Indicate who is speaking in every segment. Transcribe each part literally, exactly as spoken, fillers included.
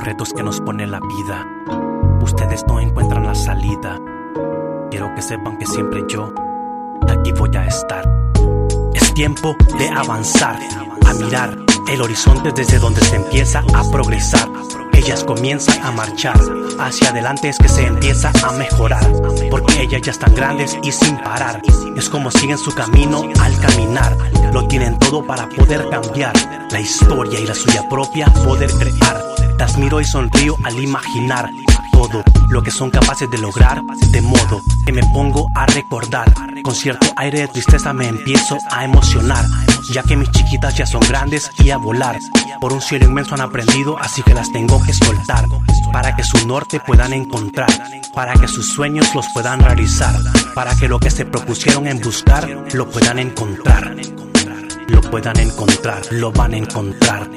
Speaker 1: retos que nos pone la vida, ustedes no encuentran la salida. Quiero que sepan que siempre yo aquí voy a estar. Es tiempo de avanzar, a mirar el horizonte desde donde se empieza a progresar. Ellas comienzan a marchar, hacia adelante es que se empieza a mejorar, porque ellas ya están grandes y sin parar. Es como siguen su camino al caminar, lo tienen todo para poder cambiar la historia y la suya propia poder crear. Las miro y sonrío al imaginar todo lo que son capaces de lograr, de modo que me pongo a recordar. Con cierto aire de tristeza me empiezo a emocionar, ya que mis chiquitas ya son grandes y a volar por un cielo inmenso han aprendido, así que las tengo que soltar, para que su norte puedan encontrar, para que sus sueños los puedan realizar, para que lo que se propusieron en buscar lo puedan encontrar, lo puedan encontrar, lo van a encontrar.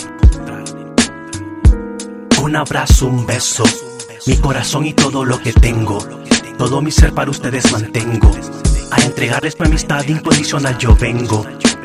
Speaker 1: Un abrazo, un beso, mi corazón y todo lo que tengo, todo mi ser para ustedes mantengo, a entregarles mi amistad incondicional yo vengo.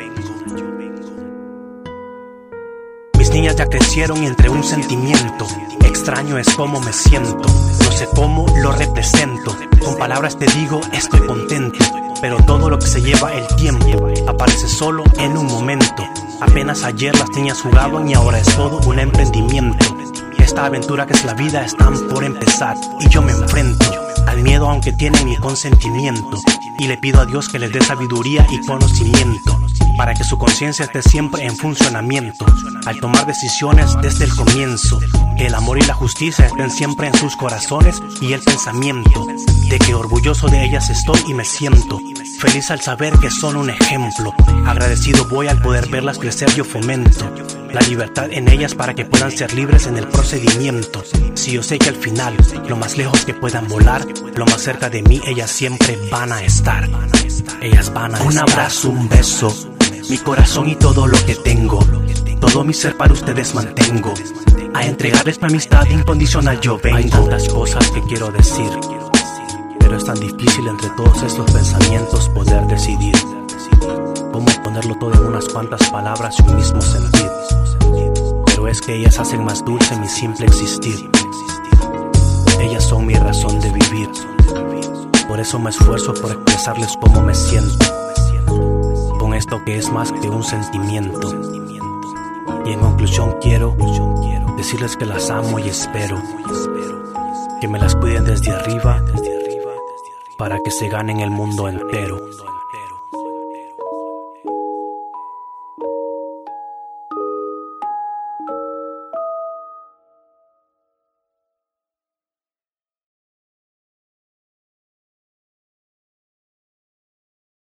Speaker 1: Mis niñas ya crecieron y entre un sentimiento extraño es como me siento, no sé cómo lo represento, con palabras te digo estoy contento, pero todo lo que se lleva el tiempo aparece solo en un momento. Apenas ayer las niñas jugaban y ahora es todo un emprendimiento. Esta aventura que es la vida están por empezar y yo me enfrento al miedo aunque tienen mi consentimiento, y le pido a Dios que les dé sabiduría y conocimiento para que su conciencia esté siempre en funcionamiento al tomar decisiones desde el comienzo, que el amor y la justicia estén siempre en sus corazones y el pensamiento de que orgulloso de ellas estoy y me siento feliz al saber que son un ejemplo. Agradecido voy al poder verlas crecer, yo fomento la libertad en ellas para que puedan ser libres en el procedimiento. Si yo sé que al final, lo más lejos que puedan volar, lo más cerca de mí ellas siempre van a estar. Ellas van a estar. Un abrazo, un beso, mi corazón y todo lo que tengo, todo mi ser para ustedes mantengo, a entregarles mi amistad incondicional yo vengo. Hay tantas cosas que quiero decir, pero es tan difícil entre todos estos pensamientos poder decidir cómo ponerlo todo en unas cuantas palabras y un mismo sentir. Pero es que ellas hacen más dulce mi simple existir. Ellas son mi razón de vivir. Por eso me esfuerzo por expresarles cómo me siento, con esto que es más que un sentimiento. Y en conclusión quiero decirles que las amo y espero que me las cuiden desde arriba para que se ganen el mundo entero.